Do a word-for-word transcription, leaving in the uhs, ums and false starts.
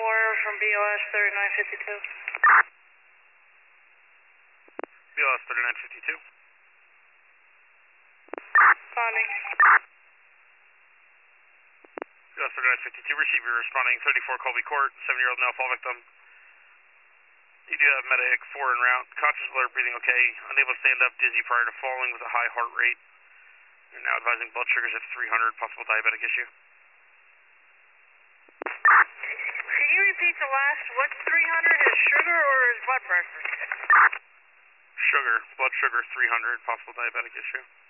four from B O S thirty-nine fifty-two. B O S thirty-nine fifty-two. Responding. B O S thirty-nine fifty-two, receiver responding, thirty-four Colby Court, seven-year-old male fall victim. You do have medic four en route, conscious, alert, breathing okay, unable to stand up, dizzy prior to falling with a high heart rate. You're now advising blood sugars at three hundred, possible diabetic issue. Can you repeat the last, what's three hundred, is sugar or is blood pressure? Sugar, blood sugar three hundred, possible diabetic issue.